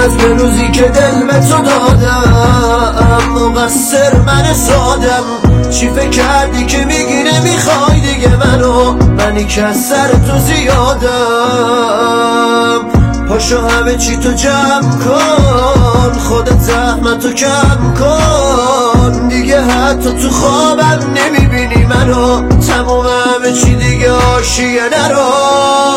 از به روزی که دل به تو دادم مقصر من سادم. چی فکر کردی که میگی نمیخوای دیگه منی که از سر تو زیادم. پاشو همه چی تو جمع کن، خودت زحمتو کم کن، دیگه حتی تو خوابم نمیبینی منو. تموم همه چی دیگه آشیه نرو.